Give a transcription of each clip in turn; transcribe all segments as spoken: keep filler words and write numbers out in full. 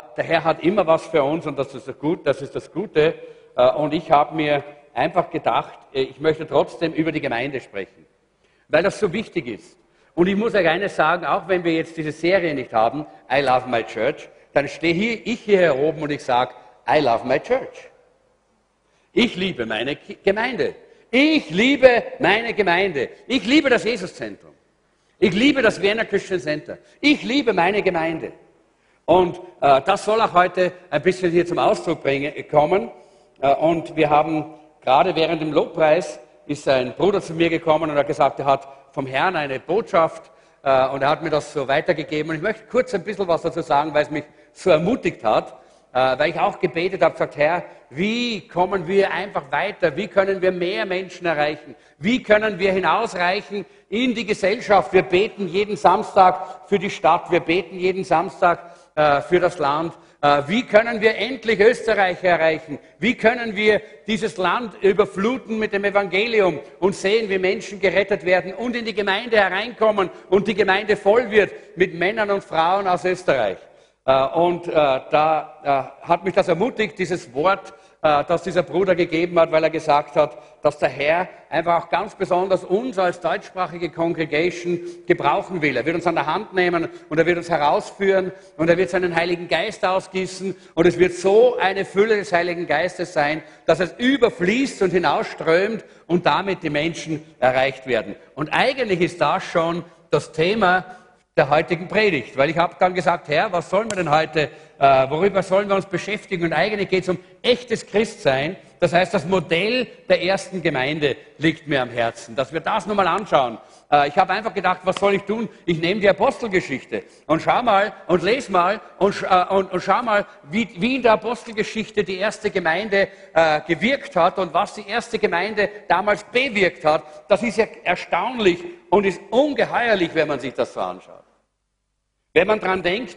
aber der Herr hat immer was für uns und das ist das Gute. Das ist das Gute. Und ich habe mir einfach gedacht, ich möchte trotzdem über die Gemeinde sprechen, weil das so wichtig ist. Und ich muss euch eines sagen, auch wenn wir jetzt diese Serie nicht haben, I love my church, dann stehe hier, ich hier oben und ich sage, I love my church. Ich liebe meine Gemeinde. Ich liebe meine Gemeinde. Ich liebe das Jesuszentrum. Ich liebe das Vienna Christian Center. Ich liebe meine Gemeinde. Und äh, das soll auch heute ein bisschen hier zum Ausdruck bringen, kommen. Äh, und wir haben gerade während dem Lobpreis ist ein Bruder zu mir gekommen und hat gesagt, er hat vom Herrn eine Botschaft äh, und er hat mir das so weitergegeben. Und ich möchte kurz ein bisschen was dazu sagen, weil es mich so ermutigt hat, äh, weil ich auch gebetet habe, gesagt, Herr, wie kommen wir einfach weiter? Wie können wir mehr Menschen erreichen? Wie können wir hinausreichen in die Gesellschaft? Wir beten jeden Samstag für die Stadt, wir beten jeden Samstag äh, für das Land. Äh, wie können wir endlich Österreich erreichen? Wie können wir dieses Land überfluten mit dem Evangelium und sehen, wie Menschen gerettet werden und in die Gemeinde hereinkommen und die Gemeinde voll wird mit Männern und Frauen aus Österreich? Äh, und äh, da äh, hat mich das ermutigt, dieses Wort, äh, das dieser Bruder gegeben hat, weil er gesagt hat, dass der Herr einfach auch ganz besonders uns als deutschsprachige Congregation gebrauchen will. Er wird uns an der Hand nehmen und er wird uns herausführen und er wird seinen Heiligen Geist ausgießen und es wird so eine Fülle des Heiligen Geistes sein, dass es überfließt und hinausströmt und damit die Menschen erreicht werden. Und eigentlich ist das schon das Thema der heutigen Predigt, weil ich habe dann gesagt, Herr, was sollen wir denn heute, äh, worüber sollen wir uns beschäftigen? Und eigentlich geht es um echtes Christsein, das heißt, das Modell der ersten Gemeinde liegt mir am Herzen, dass wir das nochmal anschauen. Äh, ich habe einfach gedacht, was soll ich tun? Ich nehme die Apostelgeschichte und schau mal und lese mal und, äh, und, und schau mal, wie, wie in der Apostelgeschichte die erste Gemeinde äh, gewirkt hat und was die erste Gemeinde damals bewirkt hat. Das ist ja erstaunlich und ist ungeheuerlich, wenn man sich das so anschaut. Wenn man daran denkt,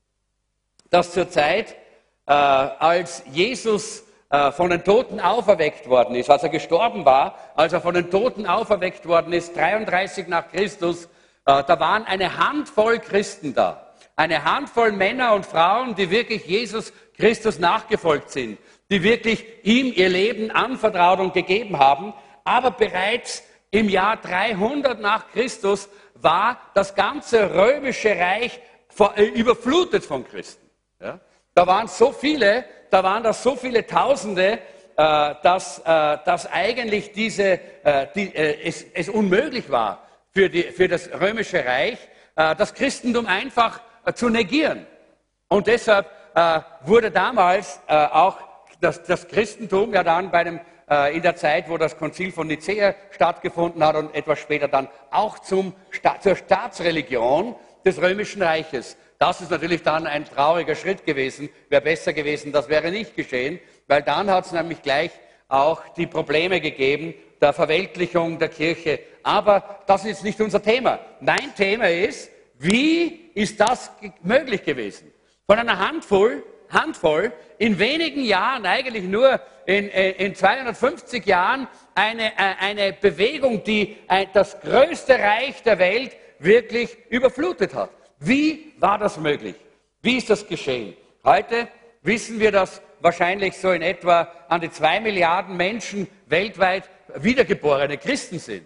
dass zur Zeit, äh, als Jesus äh, von den Toten auferweckt worden ist, als er gestorben war, als er von den Toten auferweckt worden ist, dreiunddreißig nach Christus, äh, da waren eine Handvoll Christen da. Eine Handvoll Männer und Frauen, die wirklich Jesus Christus nachgefolgt sind, die wirklich ihm ihr Leben anvertraut und gegeben haben. Aber bereits im Jahr dreihundert nach Christus war das ganze römische Reich überflutet von Christen. Ja? Da waren so viele, da waren das so viele Tausende, äh, dass, äh, dass eigentlich diese, äh, die, äh, es, es unmöglich war für, die, für das römische Reich, äh, das Christentum einfach äh, zu negieren. Und deshalb äh, wurde damals äh, auch das, das Christentum ja dann bei dem in der Zeit, wo das Konzil von Nicäa stattgefunden hat und etwas später dann auch zum, zur Staatsreligion des Römischen Reiches. Das ist natürlich dann ein trauriger Schritt gewesen. Wäre besser gewesen, das wäre nicht geschehen, weil dann hat es nämlich gleich auch die Probleme gegeben der Verweltlichung der Kirche. Aber das ist jetzt nicht unser Thema. Mein Thema ist, wie ist das möglich gewesen? Von einer Handvoll Handvoll, in wenigen Jahren, eigentlich nur in, in zweihundertfünfzig Jahren, eine, eine Bewegung, die das größte Reich der Welt wirklich überflutet hat. Wie war das möglich? Wie ist das geschehen? Heute wissen wir, dass wahrscheinlich so in etwa an die zwei Milliarden Menschen weltweit wiedergeborene Christen sind.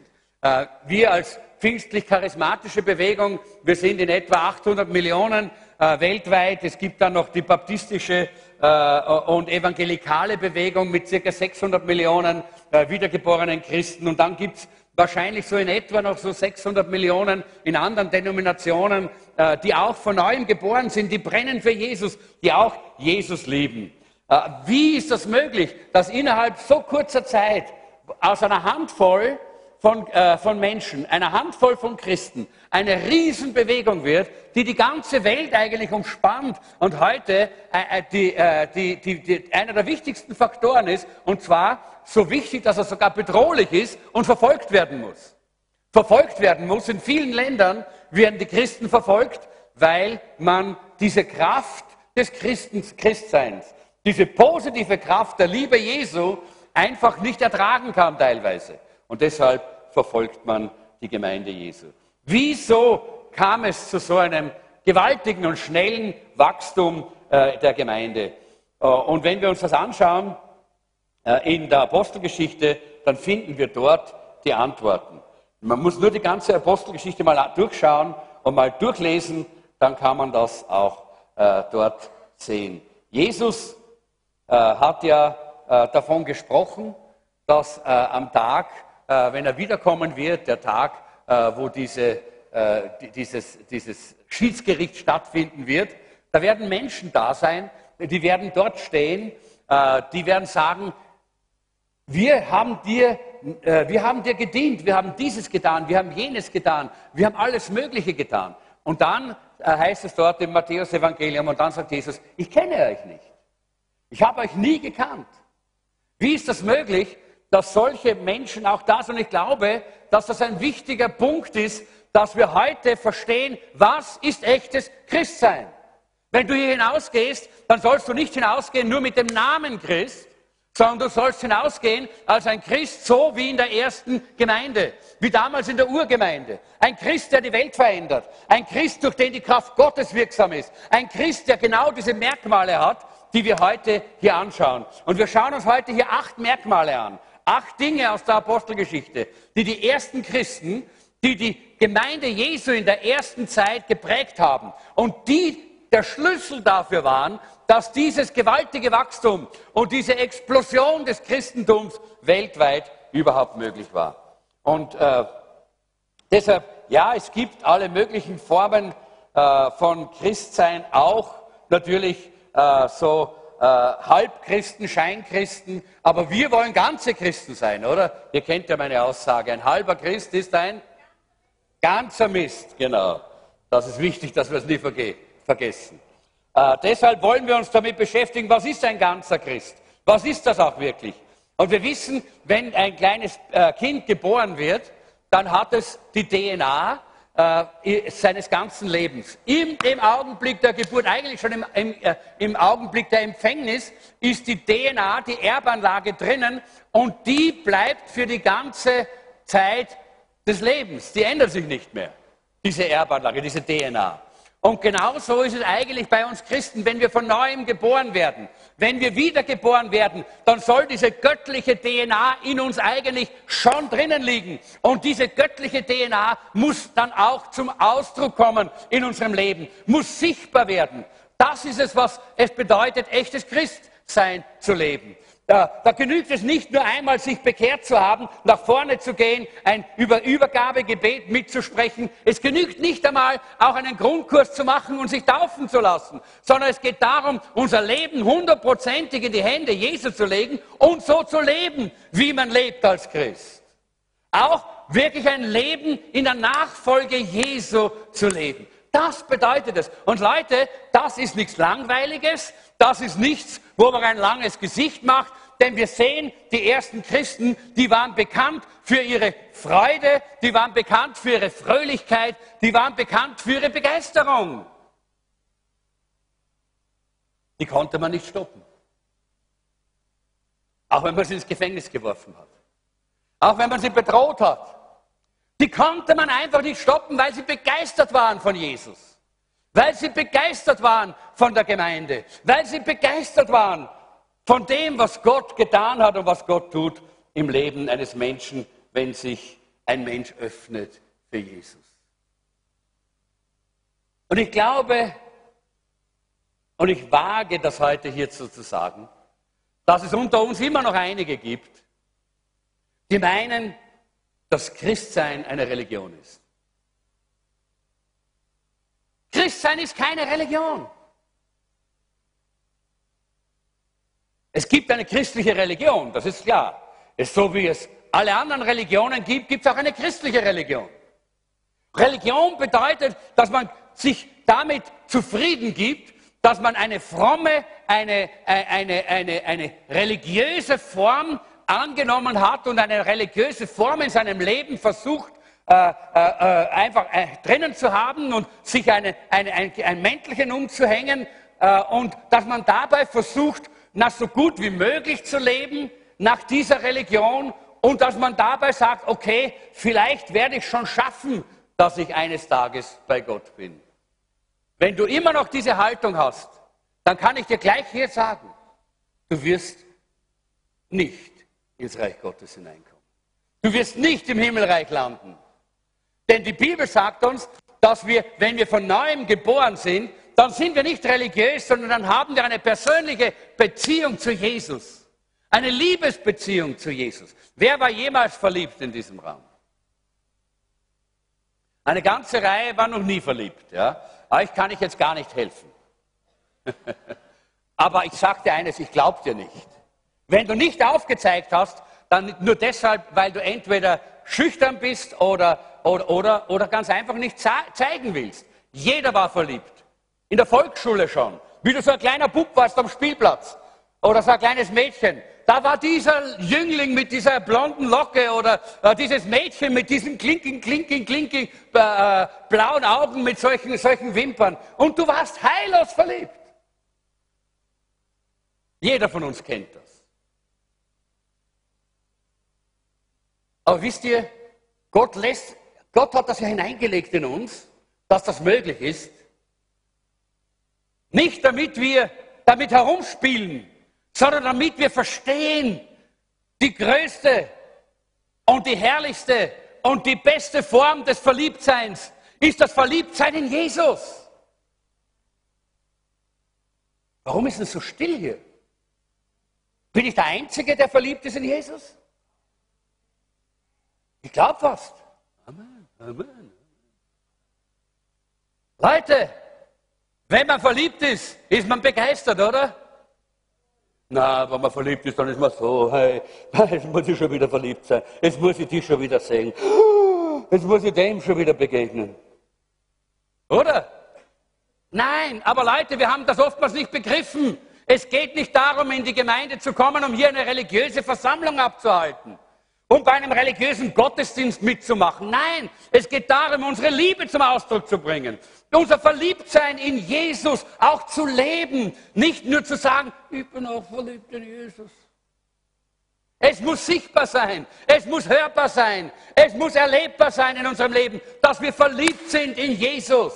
Wir als pfingstlich-charismatische Bewegung, wir sind in etwa achthundert Millionen äh, weltweit. Es gibt dann noch die baptistische äh, und evangelikale Bewegung mit circa sechshundert Millionen äh, wiedergeborenen Christen. Und dann gibt es wahrscheinlich so in etwa noch so sechshundert Millionen in anderen Denominationen, äh, die auch von neuem geboren sind, die brennen für Jesus, die auch Jesus lieben. Äh, wie ist das möglich, dass innerhalb so kurzer Zeit aus einer Handvoll Von, äh, von Menschen, einer Handvoll von Christen, eine Riesenbewegung wird, die die ganze Welt eigentlich umspannt und heute äh, die, äh, die, die, die, einer der wichtigsten Faktoren ist, und zwar so wichtig, dass er sogar bedrohlich ist und verfolgt werden muss. Verfolgt werden muss. In vielen Ländern werden die Christen verfolgt, weil man diese Kraft des Christens, Christseins, diese positive Kraft der Liebe Jesu einfach nicht ertragen kann teilweise. Und deshalb verfolgt man die Gemeinde Jesu. Wieso kam es zu so einem gewaltigen und schnellen Wachstum äh, der Gemeinde. Äh, und wenn wir uns das anschauen äh, in der Apostelgeschichte, dann finden wir dort die Antworten. Man muss nur die ganze Apostelgeschichte mal durchschauen und mal durchlesen, dann kann man das auch äh, dort sehen. Jesus äh, hat ja äh, davon gesprochen, dass äh, am Tag, äh, wenn er wiederkommen wird, der Tag, äh, wo diese, äh, dieses, dieses Schiedsgericht stattfinden wird, da werden Menschen da sein, die werden dort stehen, äh, die werden sagen, wir haben dir, äh, wir haben dir gedient, wir haben dieses getan, wir haben jenes getan, wir haben alles Mögliche getan. Und dann äh, heißt es dort im Matthäus-Evangelium, und dann sagt Jesus, ich kenne euch nicht. Ich habe euch nie gekannt. Wie ist das möglich, dass solche Menschen auch da sind? Und ich glaube, dass das ein wichtiger Punkt ist, dass wir heute verstehen, was ist echtes Christsein. Wenn du hier hinausgehst, dann sollst du nicht hinausgehen nur mit dem Namen Christ, sondern du sollst hinausgehen als ein Christ, so wie in der ersten Gemeinde, wie damals in der Urgemeinde. Ein Christ, der die Welt verändert. Ein Christ, durch den die Kraft Gottes wirksam ist. Ein Christ, der genau diese Merkmale hat, die wir heute hier anschauen. Und wir schauen uns heute hier acht Merkmale an. Acht Dinge aus der Apostelgeschichte, die die ersten Christen, die die Gemeinde Jesu in der ersten Zeit geprägt haben und die der Schlüssel dafür waren, dass dieses gewaltige Wachstum und diese Explosion des Christentums weltweit überhaupt möglich war. Und äh, deshalb, ja, es gibt alle möglichen Formen äh, von Christsein, auch natürlich äh, so äh, Halbchristen, Scheinchristen, aber wir wollen ganze Christen sein, oder? Ihr kennt ja meine Aussage, ein halber Christ ist ein ganzer Mist, genau. Das ist wichtig, dass wir es nie verge vergessen. Äh, deshalb wollen wir uns damit beschäftigen, was ist ein ganzer Christ? Was ist das auch wirklich? Und wir wissen, wenn ein kleines äh, Kind geboren wird, dann hat es die D N A äh, seines ganzen Lebens. In dem Augenblick der Geburt, eigentlich schon im, im, äh, im Augenblick der Empfängnis, ist die D N A, die Erbanlage drinnen und die bleibt für die ganze Zeit des Lebens. Die ändert sich nicht mehr, diese Erbanlage, diese D N A. Und genauso ist es eigentlich bei uns Christen, wenn wir von Neuem geboren werden, wenn wir wiedergeboren werden, dann soll diese göttliche D N A in uns eigentlich schon drinnen liegen. Und diese göttliche D N A muss dann auch zum Ausdruck kommen in unserem Leben, muss sichtbar werden. Das ist es, was es bedeutet, echtes Christsein zu leben. Da, da genügt es nicht nur einmal, sich bekehrt zu haben, nach vorne zu gehen, ein Über Übergabegebet mitzusprechen. Es genügt nicht einmal, auch einen Grundkurs zu machen und sich taufen zu lassen, sondern es geht darum, unser Leben hundertprozentig in die Hände Jesu zu legen und so zu leben, wie man lebt als Christ. Auch wirklich ein Leben in der Nachfolge Jesu zu leben. Das bedeutet es. Und Leute, das ist nichts Langweiliges, das ist nichts, wo man ein langes Gesicht macht, denn wir sehen, die ersten Christen, die waren bekannt für ihre Freude, die waren bekannt für ihre Fröhlichkeit, die waren bekannt für ihre Begeisterung. Die konnte man nicht stoppen. Auch wenn man sie ins Gefängnis geworfen hat. Auch wenn man sie bedroht hat. Die konnte man einfach nicht stoppen, weil sie begeistert waren von Jesus. Weil sie begeistert waren von der Gemeinde. Weil sie begeistert waren von dem, was Gott getan hat und was Gott tut im Leben eines Menschen, wenn sich ein Mensch öffnet für Jesus. Und ich glaube, und ich wage das heute hier zu sagen, dass es unter uns immer noch einige gibt, die meinen, dass Christsein eine Religion ist. Christsein ist keine Religion. Es gibt eine christliche Religion, das ist klar. Es ist so, wie es alle anderen Religionen gibt, gibt es auch eine christliche Religion. Religion bedeutet, dass man sich damit zufrieden gibt, dass man eine fromme, eine, eine, eine, eine religiöse Form angenommen hat und eine religiöse Form in seinem Leben versucht, äh, äh, einfach äh, drinnen zu haben und sich eine, eine, ein, ein Mäntelchen umzuhängen äh, und dass man dabei versucht, na, so gut wie möglich zu leben nach dieser Religion und dass man dabei sagt, okay, vielleicht werde ich schon schaffen, dass ich eines Tages bei Gott bin. Wenn du immer noch diese Haltung hast, dann kann ich dir gleich hier sagen, du wirst nicht ins Reich Gottes hineinkommen. Du wirst nicht im Himmelreich landen. Denn die Bibel sagt uns, dass wir, wenn wir von Neuem geboren sind, dann sind wir nicht religiös, sondern dann haben wir eine persönliche Beziehung zu Jesus. Eine Liebesbeziehung zu Jesus. Wer war jemals verliebt in diesem Raum? Eine ganze Reihe war noch nie verliebt. Ja? Aber ich kann ich jetzt gar nicht helfen. Aber ich sage dir eines, ich glaube dir nicht. Wenn du nicht aufgezeigt hast, dann nur deshalb, weil du entweder schüchtern bist oder, oder, oder, oder ganz einfach nicht zeigen willst. Jeder war verliebt. In der Volksschule schon. Wie du so ein kleiner Bub warst am Spielplatz. Oder so ein kleines Mädchen. Da war dieser Jüngling mit dieser blonden Locke oder äh, dieses Mädchen mit diesen klinking, klinking, klinking äh, blauen Augen mit solchen, solchen Wimpern. Und du warst heillos verliebt. Jeder von uns kennt das. Aber wisst ihr, Gott, lässt, Gott hat das ja hineingelegt in uns, dass das möglich ist. Nicht damit wir damit herumspielen, sondern damit wir verstehen, die größte und die herrlichste und die beste Form des Verliebtseins ist das Verliebtsein in Jesus. Warum ist es so still hier? Bin ich der Einzige, der verliebt ist in Jesus? Ich glaube fast. Amen, Amen. Leute, wenn man verliebt ist, ist man begeistert, oder? Na, wenn man verliebt ist, dann ist man so, hey, jetzt muss ich schon wieder verliebt sein, jetzt muss ich dich schon wieder sehen, jetzt muss ich dem schon wieder begegnen. Oder? Nein, aber Leute, wir haben das oftmals nicht begriffen. Es geht nicht darum, in die Gemeinde zu kommen, um hier eine religiöse Versammlung abzuhalten, um bei einem religiösen Gottesdienst mitzumachen. Nein, es geht darum, unsere Liebe zum Ausdruck zu bringen, unser Verliebtsein in Jesus auch zu leben, nicht nur zu sagen, ich bin auch verliebt in Jesus. Es muss sichtbar sein, es muss hörbar sein, es muss erlebbar sein in unserem Leben, dass wir verliebt sind in Jesus.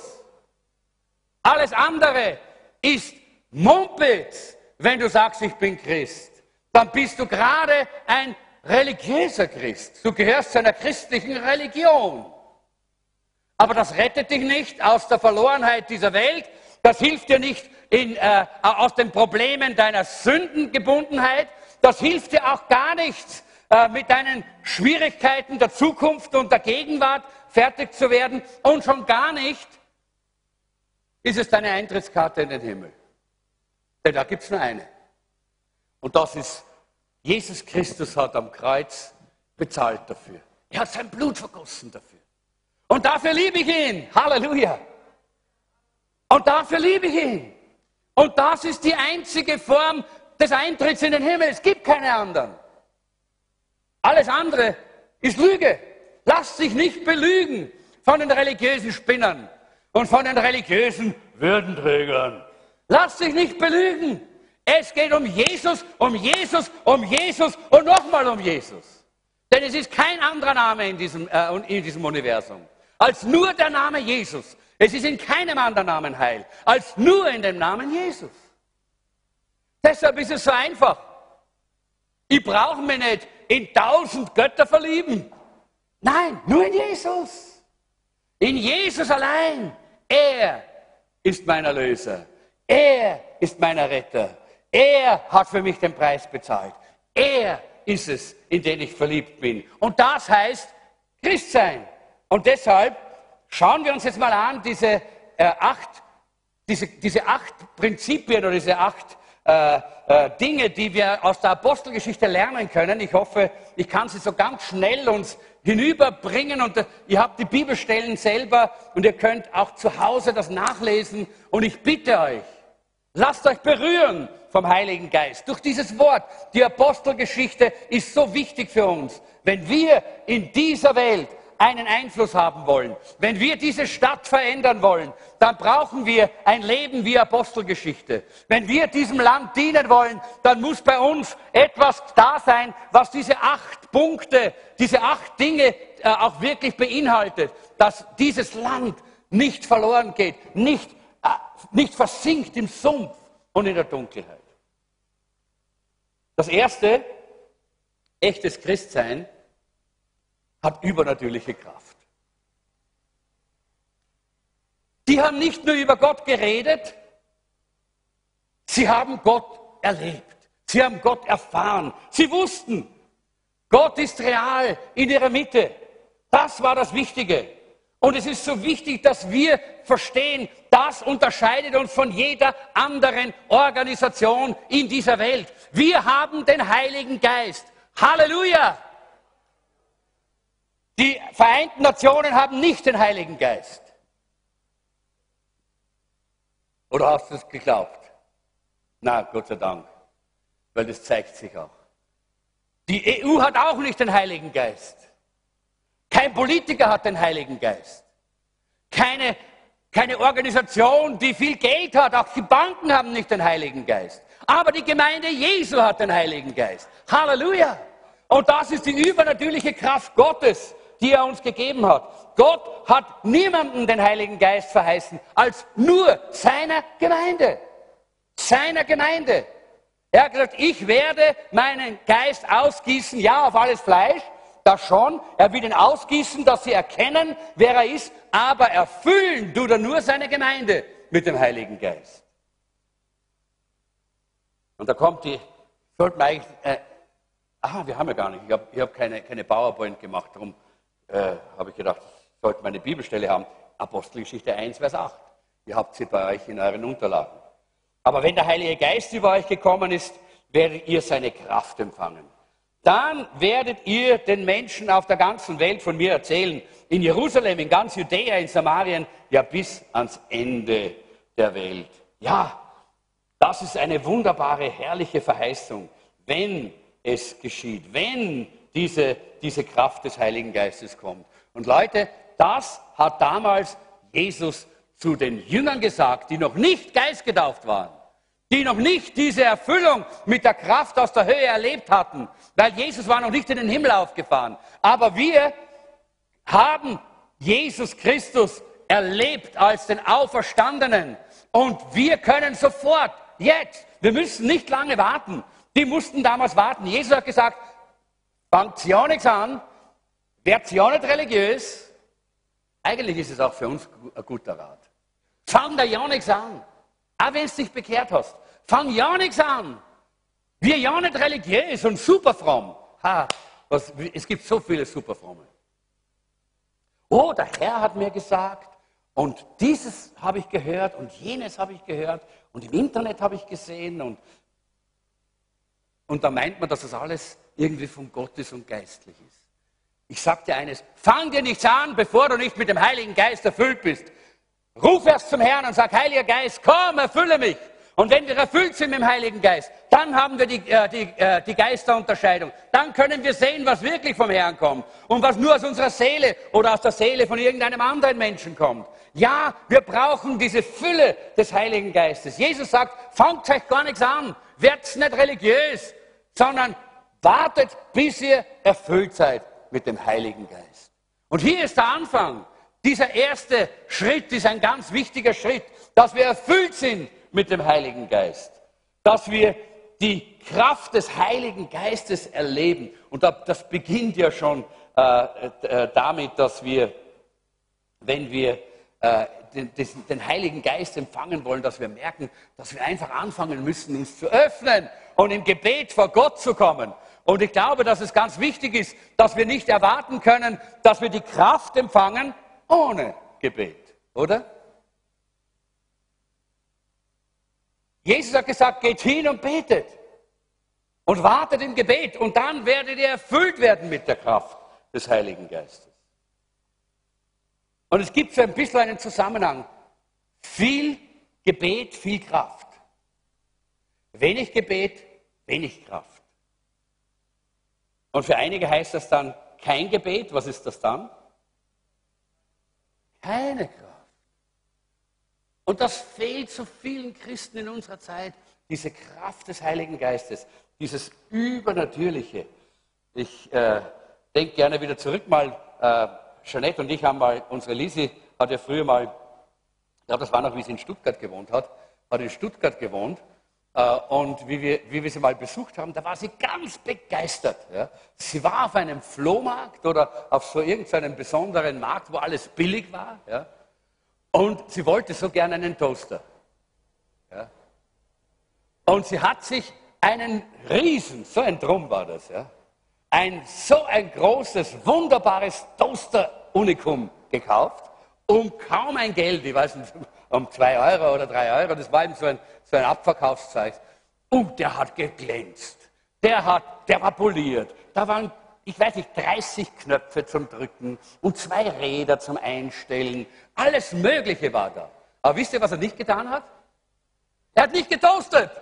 Alles andere ist Mumpitz, wenn du sagst, ich bin Christ. Dann bist du gerade ein religiöser Christ. Du gehörst zu einer christlichen Religion. Aber das rettet dich nicht aus der Verlorenheit dieser Welt. Das hilft dir nicht in, äh, aus den Problemen deiner Sündengebundenheit. Das hilft dir auch gar nicht, äh, mit deinen Schwierigkeiten der Zukunft und der Gegenwart fertig zu werden. Und schon gar nicht ist es deine Eintrittskarte in den Himmel. Denn da gibt es nur eine. Und das ist, Jesus Christus hat am Kreuz bezahlt dafür. Er hat sein Blut vergossen dafür. Und dafür liebe ich ihn. Halleluja. Und dafür liebe ich ihn. Und das ist die einzige Form des Eintritts in den Himmel. Es gibt keine anderen. Alles andere ist Lüge. Lass dich nicht belügen von den religiösen Spinnern und von den religiösen Würdenträgern. Lass dich nicht belügen. Es geht um Jesus, um Jesus, um Jesus und nochmal um Jesus. Denn es ist kein anderer Name in diesem, äh, in diesem Universum als nur der Name Jesus. Es ist in keinem anderen Namen Heil als nur in dem Namen Jesus. Deshalb ist es so einfach. Ich brauche mich nicht in tausend Götter verlieben. Nein, nur in Jesus. In Jesus allein. Er ist mein Erlöser. Er ist mein Retter. Er hat für mich den Preis bezahlt. Er ist es, in den ich verliebt bin. Und das heißt Christsein. Und deshalb schauen wir uns jetzt mal an, diese, äh, acht, diese, diese acht Prinzipien oder diese acht äh, äh, Dinge, die wir aus der Apostelgeschichte lernen können. Ich hoffe, ich kann sie so ganz schnell uns hinüberbringen. Und äh, ihr habt die Bibelstellen selber und ihr könnt auch zu Hause das nachlesen. Und ich bitte euch, lasst euch berühren vom Heiligen Geist durch dieses Wort. Die Apostelgeschichte ist so wichtig für uns. Wenn wir in dieser Welt einen Einfluss haben wollen, wenn wir diese Stadt verändern wollen, dann brauchen wir ein Leben wie Apostelgeschichte. Wenn wir diesem Land dienen wollen, dann muss bei uns etwas da sein, was diese acht Punkte, diese acht Dinge äh, auch wirklich beinhaltet, dass dieses Land nicht verloren geht, nicht, äh, nicht versinkt im Sumpf. und in der Dunkelheit. Das erste, echtes Christsein hat übernatürliche Kraft. Die haben nicht nur über Gott geredet, sie haben Gott erlebt. Sie haben Gott erfahren. Sie wussten, Gott ist real in ihrer Mitte. Das war das Wichtige. Und es ist so wichtig, dass wir verstehen, das unterscheidet uns von jeder anderen Organisation in dieser Welt. Wir haben den Heiligen Geist. Halleluja! Die Vereinten Nationen haben nicht den Heiligen Geist. Oder hast du es geglaubt? Na, Gott sei Dank, weil das zeigt sich auch. Die E U hat auch nicht den Heiligen Geist. Kein Politiker hat den Heiligen Geist. Keine, keine Organisation, die viel Geld hat, auch die Banken haben nicht den Heiligen Geist. Aber die Gemeinde Jesu hat den Heiligen Geist. Halleluja! Und das ist die übernatürliche Kraft Gottes, die er uns gegeben hat. Gott hat niemandem den Heiligen Geist verheißen, als nur seiner Gemeinde. Seiner Gemeinde. Er hat gesagt, ich werde meinen Geist ausgießen, ja, auf alles Fleisch, das schon. Er will ihn ausgießen, dass sie erkennen, wer er ist, aber erfüllen tut er nur seine Gemeinde mit dem Heiligen Geist. Und da kommt die, sollte man eigentlich, äh, ah, wir haben ja gar nicht, ich habe ich hab keine, keine PowerPoint gemacht, darum äh, habe ich gedacht, ich sollte meine Bibelstelle haben, Apostelgeschichte eins, Vers acht. Ihr habt sie bei euch in euren Unterlagen. Aber wenn der Heilige Geist über euch gekommen ist, werdet ihr seine Kraft empfangen. Dann werdet ihr den Menschen auf der ganzen Welt von mir erzählen, in Jerusalem, in ganz Judäa, in Samarien, ja bis ans Ende der Welt. Ja, das ist eine wunderbare, herrliche Verheißung, wenn es geschieht, wenn diese, diese Kraft des Heiligen Geistes kommt. Und Leute, das hat damals Jesus zu den Jüngern gesagt, die noch nicht geistgetauft waren, die noch nicht diese Erfüllung mit der Kraft aus der Höhe erlebt hatten, weil Jesus war noch nicht in den Himmel aufgefahren. Aber wir haben Jesus Christus erlebt als den Auferstandenen und wir können sofort, jetzt, wir müssen nicht lange warten. Die mussten damals warten. Jesus hat gesagt, fangt ja nichts an, werdet ja nicht religiös. Eigentlich ist es auch für uns ein guter Rat. Fang da ja nichts an. Auch wenn du dich bekehrt hast. Fang ja nichts an. Wir ja nicht religiös und superfromm. Ha, was, es gibt so viele superfromme. Oh, der Herr hat mir gesagt, und dieses habe ich gehört und jenes habe ich gehört und im Internet habe ich gesehen. Und, und da meint man, dass das alles irgendwie von Gott ist und geistlich ist. Ich sage dir eines, fang dir nichts an, bevor du nicht mit dem Heiligen Geist erfüllt bist. Ruf erst zum Herrn und sag, Heiliger Geist, komm, erfülle mich. Und wenn wir erfüllt sind mit dem Heiligen Geist, dann haben wir die, äh, die, äh, die Geisterunterscheidung. Dann können wir sehen, was wirklich vom Herrn kommt und was nur aus unserer Seele oder aus der Seele von irgendeinem anderen Menschen kommt. Ja, wir brauchen diese Fülle des Heiligen Geistes. Jesus sagt, fangt euch gar nichts an, werdet nicht religiös, sondern wartet, bis ihr erfüllt seid mit dem Heiligen Geist. Und hier ist der Anfang. Dieser erste Schritt ist ein ganz wichtiger Schritt, dass wir erfüllt sind mit dem Heiligen Geist. Dass wir die Kraft des Heiligen Geistes erleben. Und das beginnt ja schon äh, äh, damit, dass wir, wenn wir äh, den, den Heiligen Geist empfangen wollen, dass wir merken, dass wir einfach anfangen müssen, uns zu öffnen und im Gebet vor Gott zu kommen. Und ich glaube, dass es ganz wichtig ist, dass wir nicht erwarten können, dass wir die Kraft empfangen ohne Gebet, oder? Jesus hat gesagt, geht hin und betet und wartet im Gebet und dann werdet ihr erfüllt werden mit der Kraft des Heiligen Geistes. Und es gibt so ein bisschen einen Zusammenhang. Viel Gebet, viel Kraft. Wenig Gebet, wenig Kraft. Und für einige heißt das dann kein Gebet. Was ist das dann? Keine Kraft. Und das fehlt so vielen Christen in unserer Zeit, diese Kraft des Heiligen Geistes, dieses Übernatürliche. Ich äh, denke gerne wieder zurück mal, äh, Jeanette und ich haben mal, unsere Lisi hat ja früher mal, ich glaube, das war noch, wie sie in Stuttgart gewohnt hat, hat in Stuttgart gewohnt Und wie wir, wie wir sie mal besucht haben, da war sie ganz begeistert. Ja. Sie war auf einem Flohmarkt oder auf so irgendeinem besonderen Markt, wo alles billig war. Ja. Und sie wollte so gerne einen Toaster. Ja. Und sie hat sich einen Riesen, so ein Drum war das, ja, ein so ein großes, wunderbares Toaster-Unikum gekauft, um kaum ein Geld, ich weiß nicht, um zwei Euro oder drei Euro, das war eben so ein, so ein Abverkaufszeug. Und der hat geglänzt, der, hat, der war poliert, da waren, ich weiß nicht, dreißig Knöpfe zum Drücken und zwei Räder zum Einstellen, alles Mögliche war da. Aber wisst ihr, was er nicht getan hat? Er hat nicht getoastet.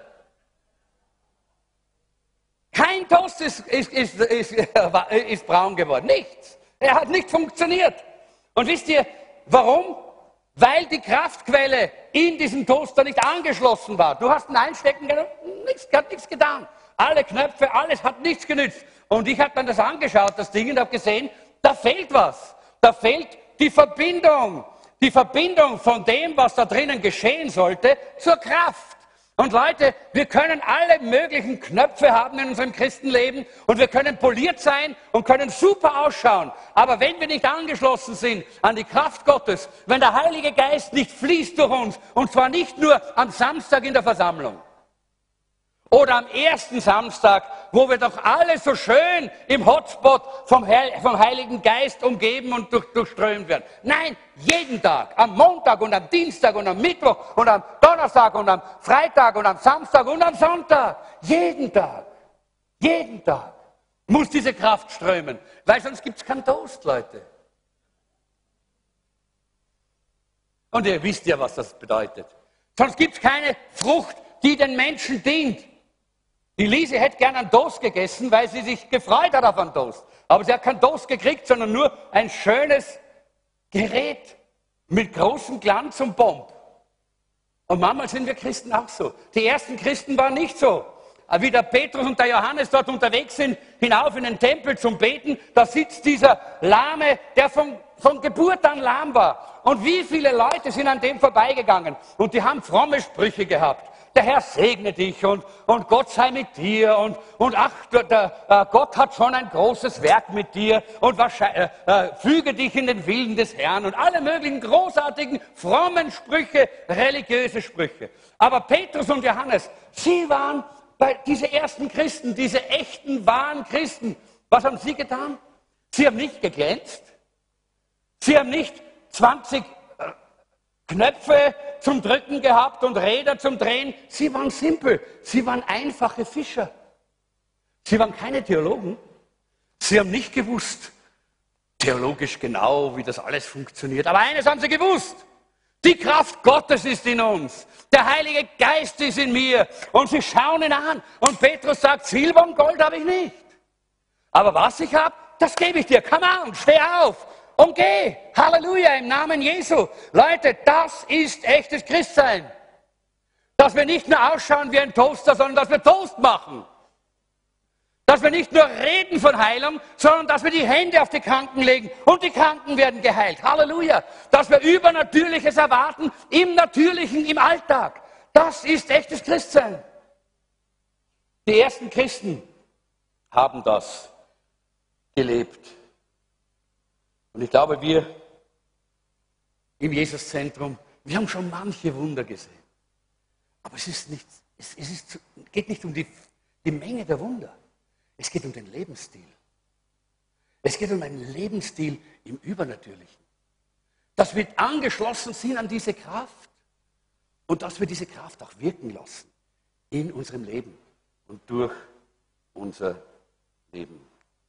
Kein Toast ist, ist, ist, ist, ist braun geworden, nichts. Er hat nicht funktioniert. Und wisst ihr, warum? Weil die Kraftquelle in diesem Toaster nicht angeschlossen war. Du hast ihn einstecken können, nichts, hat nichts getan. Alle Knöpfe, alles hat nichts genützt. Und ich habe dann das angeschaut, das Ding, und habe gesehen, da fehlt was. Da fehlt die Verbindung. Die Verbindung von dem, was da drinnen geschehen sollte, zur Kraft. Und Leute, wir können alle möglichen Knöpfe haben in unserem Christenleben und wir können poliert sein und können super ausschauen. Aber wenn wir nicht angeschlossen sind an die Kraft Gottes, wenn der Heilige Geist nicht fließt durch uns, und zwar nicht nur am Samstag in der Versammlung oder am ersten Samstag, wo wir doch alle so schön im Hotspot vom, Heil, vom Heiligen Geist umgeben und durch, durchströmt werden. Nein, jeden Tag, am Montag und am Dienstag und am Mittwoch und am Donnerstag und am Freitag und am Samstag und am Sonntag. Jeden Tag, jeden Tag muss diese Kraft strömen, weil sonst gibt es keinen Toast, Leute. Und ihr wisst ja, was das bedeutet. Sonst gibt es keine Frucht, die den Menschen dient. Die Lise hätte gern einen Toast gegessen, weil sie sich gefreut hat auf einen Toast. Aber sie hat keinen Toast gekriegt, sondern nur ein schönes Gerät mit großem Glanz und Pomp. Und manchmal sind wir Christen auch so. Die ersten Christen waren nicht so. Aber wie der Petrus und der Johannes dort unterwegs sind, hinauf in den Tempel zum Beten, da sitzt dieser Lahme, der von, von Geburt an lahm war. Und wie viele Leute sind an dem vorbeigegangen und die haben fromme Sprüche gehabt. Der Herr segne dich und, und Gott sei mit dir und, und ach, der, der, äh, Gott hat schon ein großes Werk mit dir und wahrscheinlich, äh, äh, füge dich in den Willen des Herrn und alle möglichen großartigen, frommen Sprüche, religiöse Sprüche. Aber Petrus und Johannes, sie waren bei diese ersten Christen, diese echten, wahren Christen. Was haben sie getan? Sie haben nicht geglänzt. Sie haben nicht zwanzig Knöpfe zum Drücken gehabt und Räder zum Drehen. Sie waren simpel. Sie waren einfache Fischer. Sie waren keine Theologen. Sie haben nicht gewusst, theologisch genau, wie das alles funktioniert. Aber eines haben sie gewusst. Die Kraft Gottes ist in uns. Der Heilige Geist ist in mir. Und sie schauen ihn an. Und Petrus sagt, Silber und Gold habe ich nicht. Aber was ich habe, das gebe ich dir. Come on, steh auf. Und geh, Halleluja, im Namen Jesu. Leute, das ist echtes Christsein. Dass wir nicht nur ausschauen wie ein Toaster, sondern dass wir Toast machen. Dass wir nicht nur reden von Heilung, sondern dass wir die Hände auf die Kranken legen und die Kranken werden geheilt. Halleluja. Dass wir Übernatürliches erwarten, im Natürlichen, im Alltag. Das ist echtes Christsein. Die ersten Christen haben das gelebt. Und ich glaube, wir im Jesuszentrum, wir haben schon manche Wunder gesehen. Aber es, ist nicht, es, es ist, geht nicht um die, die Menge der Wunder. Es geht um den Lebensstil. Es geht um einen Lebensstil im Übernatürlichen. Dass wir angeschlossen sind an diese Kraft und dass wir diese Kraft auch wirken lassen in unserem Leben und durch unser Leben.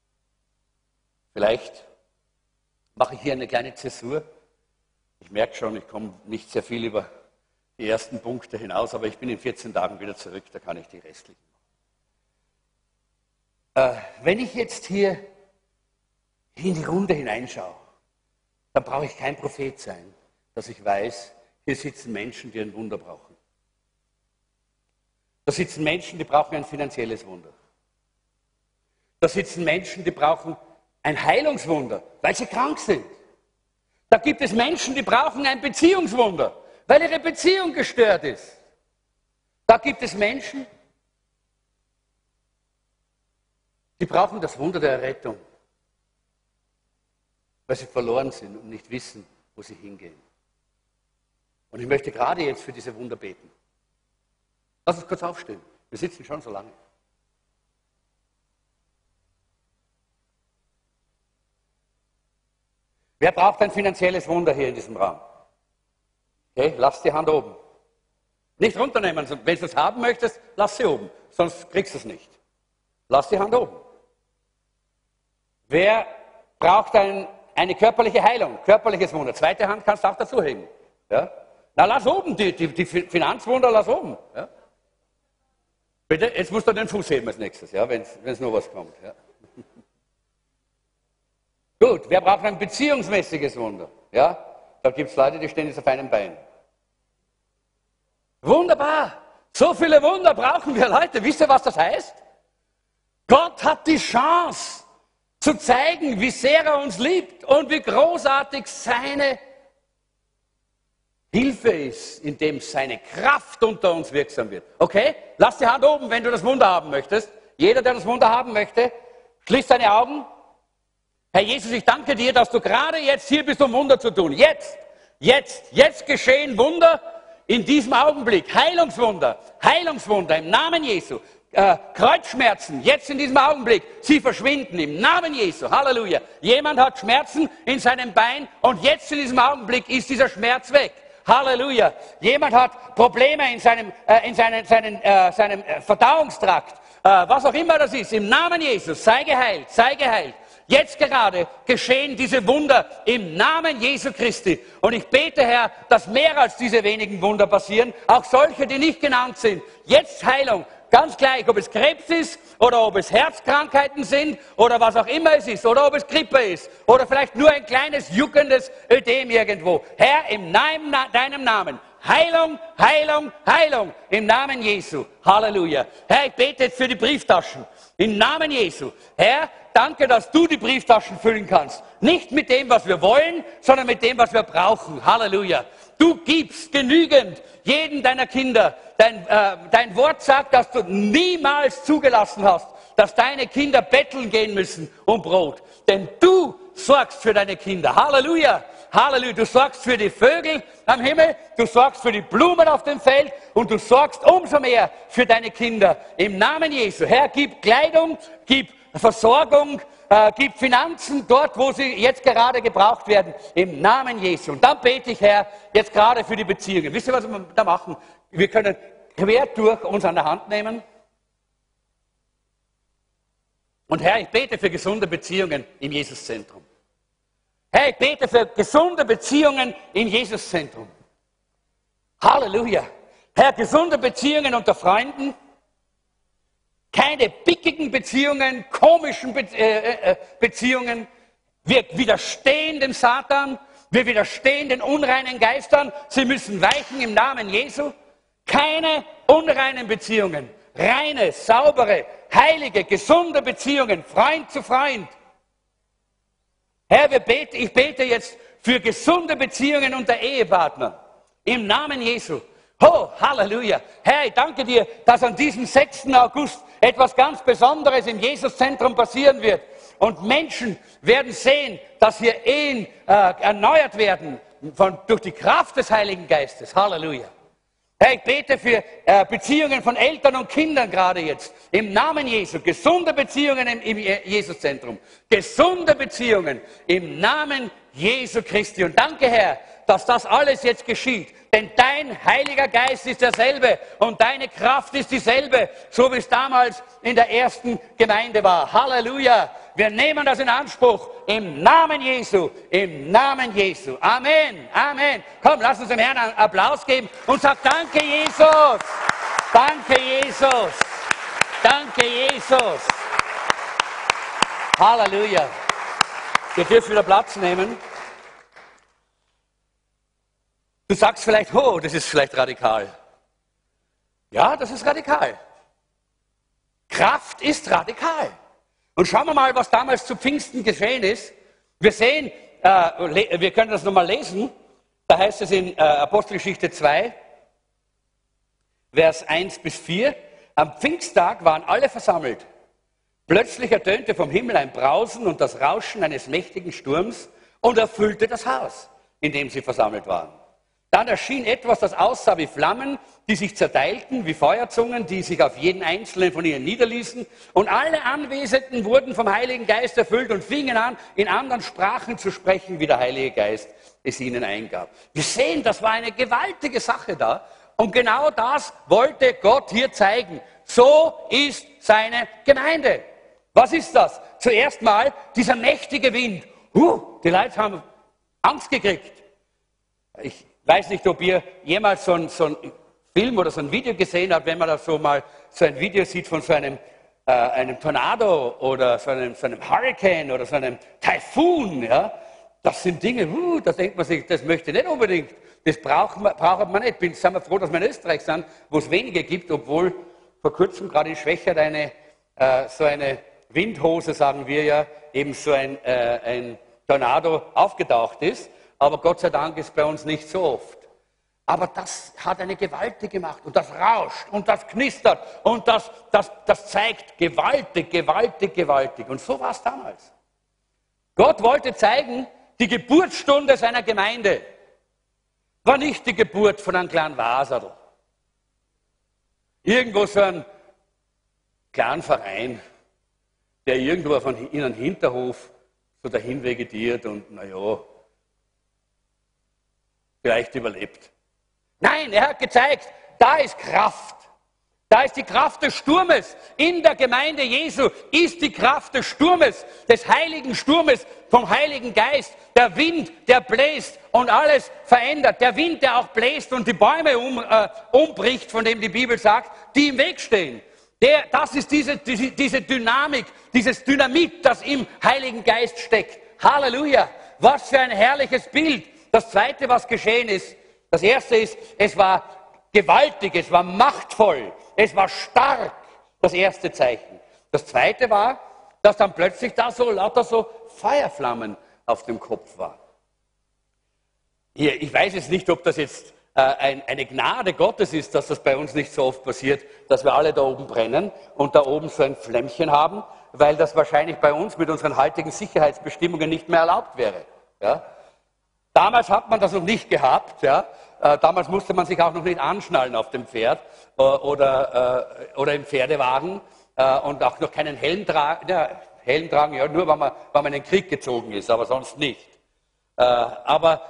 Vielleicht mache ich hier eine kleine Zäsur. Ich merke schon, ich komme nicht sehr viel über die ersten Punkte hinaus, aber ich bin in vierzehn Tagen wieder zurück, da kann ich die restlichen machen. Äh, wenn ich jetzt hier in die Runde hineinschaue, dann brauche ich kein Prophet sein, dass ich weiß, hier sitzen Menschen, die ein Wunder brauchen. Da sitzen Menschen, die brauchen ein finanzielles Wunder. Da sitzen Menschen, die brauchen ein Heilungswunder, weil sie krank sind. Da gibt es Menschen, die brauchen ein Beziehungswunder, weil ihre Beziehung gestört ist. Da gibt es Menschen, die brauchen das Wunder der Errettung, weil sie verloren sind und nicht wissen, wo sie hingehen. Und ich möchte gerade jetzt für diese Wunder beten. Lass uns kurz aufstehen. Wir sitzen schon so lange. Wer braucht ein finanzielles Wunder hier in diesem Raum? Okay, lass die Hand oben. Nicht runternehmen. Wenn du es haben möchtest, lass sie oben. Sonst kriegst du es nicht. Lass die Hand oben. Wer braucht ein, eine körperliche Heilung? Körperliches Wunder. Zweite Hand kannst du auch dazu hängen. Ja? Na, lass oben. Die, die, die Finanzwunder, lass oben. Ja? Bitte, jetzt musst du den Fuß heben als nächstes, ja, wenn es nur was kommt. Ja. Gut, wer braucht ein beziehungsmäßiges Wunder? Ja, da gibt es Leute, die stehen jetzt auf einem Bein. Wunderbar! So viele Wunder brauchen wir, Leute. Wisst ihr, was das heißt? Gott hat die Chance zu zeigen, wie sehr er uns liebt und wie großartig seine Hilfe ist, indem seine Kraft unter uns wirksam wird. Okay? Lass die Hand oben, wenn du das Wunder haben möchtest. Jeder, der das Wunder haben möchte, schließt seine Augen. Herr Jesus, ich danke dir, dass du gerade jetzt hier bist, um Wunder zu tun. Jetzt, jetzt, jetzt geschehen Wunder in diesem Augenblick. Heilungswunder, Heilungswunder im Namen Jesu. Äh, Kreuzschmerzen, jetzt in diesem Augenblick, sie verschwinden im Namen Jesu. Halleluja. Jemand hat Schmerzen in seinem Bein und jetzt in diesem Augenblick ist dieser Schmerz weg. Halleluja. Jemand hat Probleme in seinem, äh, in seinen, seinen, äh, seinem Verdauungstrakt. Äh, was auch immer das ist, im Namen Jesus, sei geheilt, sei geheilt. Jetzt gerade geschehen diese Wunder im Namen Jesu Christi. Und ich bete, Herr, dass mehr als diese wenigen Wunder passieren, auch solche, die nicht genannt sind. Jetzt Heilung. Ganz gleich, ob es Krebs ist oder ob es Herzkrankheiten sind oder was auch immer es ist oder ob es Grippe ist oder vielleicht nur ein kleines juckendes Ödem irgendwo. Herr, im Namen, deinem Namen, Heilung, Heilung, Heilung im Namen Jesu. Halleluja. Herr, ich bete jetzt für die Brieftaschen im Namen Jesu. Herr, danke, dass du die Brieftaschen füllen kannst. Nicht mit dem, was wir wollen, sondern mit dem, was wir brauchen. Halleluja. Du gibst genügend jedem deiner Kinder. Dein, äh, dein Wort sagt, dass du niemals zugelassen hast, dass deine Kinder betteln gehen müssen um Brot. Denn du sorgst für deine Kinder. Halleluja. Halleluja. Du sorgst für die Vögel am Himmel, du sorgst für die Blumen auf dem Feld und du sorgst umso mehr für deine Kinder. Im Namen Jesu. Herr, gib Kleidung, gib Versorgung, äh, gib Finanzen dort, wo sie jetzt gerade gebraucht werden. Im Namen Jesu. Und dann bete ich, Herr, jetzt gerade für die Beziehungen. Wisst ihr, was wir da machen? Wir können quer durch uns an der Hand nehmen. Und Herr, ich bete für gesunde Beziehungen im Jesuszentrum. Herr, ich bete für gesunde Beziehungen im Jesuszentrum. Halleluja. Herr, gesunde Beziehungen unter Freunden. Keine pickigen Beziehungen, komischen Be äh, äh, Beziehungen. Wir widerstehen dem Satan. Wir widerstehen den unreinen Geistern. Sie müssen weichen im Namen Jesu. Keine unreinen Beziehungen. Reine, saubere, heilige, gesunde Beziehungen. Freund zu Freund. Herr, wir beten, ich bete jetzt für gesunde Beziehungen unter Ehepartnern. Im Namen Jesu. Oh, Halleluja. Herr, ich danke dir, dass an diesem sechsten August etwas ganz Besonderes im Jesuszentrum passieren wird. Und Menschen werden sehen, dass hier Ehen äh, erneuert werden von, durch die Kraft des Heiligen Geistes. Halleluja. Herr, ich bete für äh, Beziehungen von Eltern und Kindern gerade jetzt. Im Namen Jesu. Gesunde Beziehungen im, im Jesuszentrum. Gesunde Beziehungen im Namen Jesu Christi. Und danke, Herr, dass das alles jetzt geschieht. Denn dein Heiliger Geist ist derselbe und deine Kraft ist dieselbe, so wie es damals in der ersten Gemeinde war. Halleluja. Wir nehmen das in Anspruch im Namen Jesu, im Namen Jesu. Amen, Amen. Komm, lass uns dem Herrn einen Applaus geben und sag Danke, Jesus. Danke, Jesus. Danke, Jesus. Halleluja. Ihr dürft wieder Platz nehmen. Du sagst vielleicht, oh, das ist vielleicht radikal. Ja, das ist radikal. Kraft ist radikal. Und schauen wir mal, was damals zu Pfingsten geschehen ist. Wir sehen, äh, wir können das nochmal lesen, da heißt es in äh, Apostelgeschichte zwei, Vers eins bis vier. Am Pfingsttag waren alle versammelt. Plötzlich ertönte vom Himmel ein Brausen und das Rauschen eines mächtigen Sturms und erfüllte das Haus, in dem sie versammelt waren. Dann erschien etwas, das aussah wie Flammen, die sich zerteilten, wie Feuerzungen, die sich auf jeden einzelnen von ihnen niederließen. Und alle Anwesenden wurden vom Heiligen Geist erfüllt und fingen an, in anderen Sprachen zu sprechen, wie der Heilige Geist es ihnen eingab. Wir sehen, das war eine gewaltige Sache da. Und genau das wollte Gott hier zeigen. So ist seine Gemeinde. Was ist das? Zuerst mal dieser mächtige Wind. Huh, die Leute haben Angst gekriegt. Ich weiß nicht, ob ihr jemals so einen, so einen Film oder so ein Video gesehen habt, wenn man da so mal so ein Video sieht von so einem, äh, einem Tornado oder so einem, so einem Hurricane oder so einem Taifun. Ja? Das sind Dinge, uh, da denkt man sich, das möchte ich nicht unbedingt. Das braucht man, braucht man nicht. Bin, sind wir froh, dass wir in Österreich sind, wo es wenige gibt, obwohl vor kurzem gerade in Schwächert eine, äh, so eine Windhose, sagen wir ja, eben so ein, äh, ein Tornado aufgetaucht ist. Aber Gott sei Dank ist bei uns nicht so oft. Aber das hat eine Gewaltige gemacht und das rauscht und das knistert und das, das, das zeigt gewaltig, gewaltig, gewaltig. Und so war es damals. Gott wollte zeigen, die Geburtsstunde seiner Gemeinde war nicht die Geburt von einem kleinen Waserl. Irgendwo so ein kleinen Verein, der irgendwo von in einem Hinterhof so dahin vegetiert und naja, vielleicht überlebt. Nein, er hat gezeigt, da ist Kraft. Da ist die Kraft des Sturmes. In der Gemeinde Jesu ist die Kraft des Sturmes, des heiligen Sturmes, vom Heiligen Geist. Der Wind, der bläst und alles verändert. Der Wind, der auch bläst und die Bäume um, äh, umbricht, von dem die Bibel sagt, die im Weg stehen. Der, das ist diese, diese, diese Dynamik, dieses Dynamit, das im Heiligen Geist steckt. Halleluja! Was für ein herrliches Bild. Das Zweite, was geschehen ist, das Erste ist, es war gewaltig, es war machtvoll, es war stark, das erste Zeichen. Das Zweite war, dass dann plötzlich da so lauter so Feuerflammen auf dem Kopf waren. Hier, ich weiß jetzt nicht, ob das jetzt äh, ein, eine Gnade Gottes ist, dass das bei uns nicht so oft passiert, dass wir alle da oben brennen und da oben so ein Flämmchen haben, weil das wahrscheinlich bei uns mit unseren heutigen Sicherheitsbestimmungen nicht mehr erlaubt wäre. Ja? Damals hat man das noch nicht gehabt. Ja? Äh, damals musste man sich auch noch nicht anschnallen auf dem Pferd äh, oder, äh, oder im Pferdewagen äh, und auch noch keinen Helm tragen. Ja, Helm tragen, ja, nur wenn man, wenn man in den Krieg gezogen ist, aber sonst nicht. Äh, aber